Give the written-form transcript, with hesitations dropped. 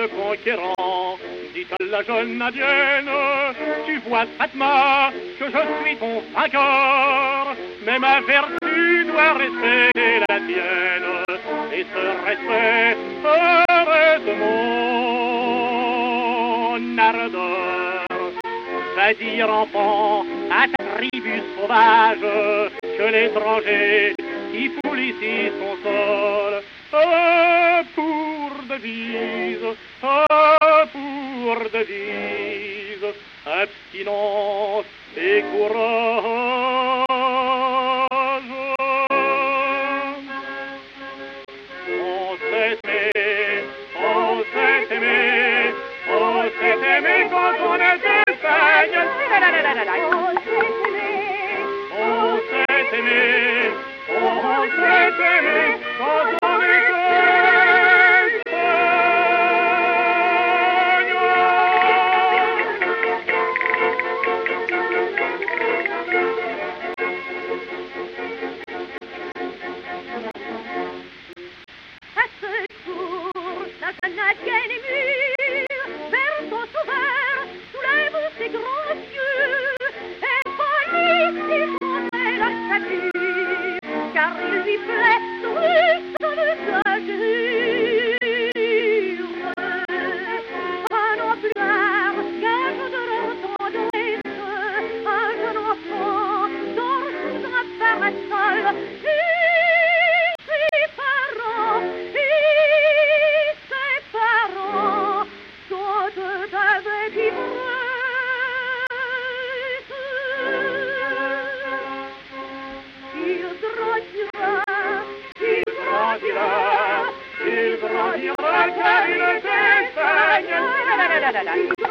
de conquérant. Dit la jeune indienne, tu vois, Fatma, que je suis ton vainqueur, mais ma vertu doit rester la tienne, et ce respect ferait de mon ardeur. Va dire, enfant, à ta tribu sauvage, que l'étranger qui foule ici son sol a pour devise, abstinence et courage. On s'est aimé quand on était Espagnol. On s'est aimé quand on Canadienne émue, vers son sauveur, soulève ses grands yeux, et folie s'y fondrait la statue, car il lui plaît russe de sa jure. Un ampleur, gage de leur tendresse, un jeune enfant dort sous un parasol, il grandira car il est espagnol.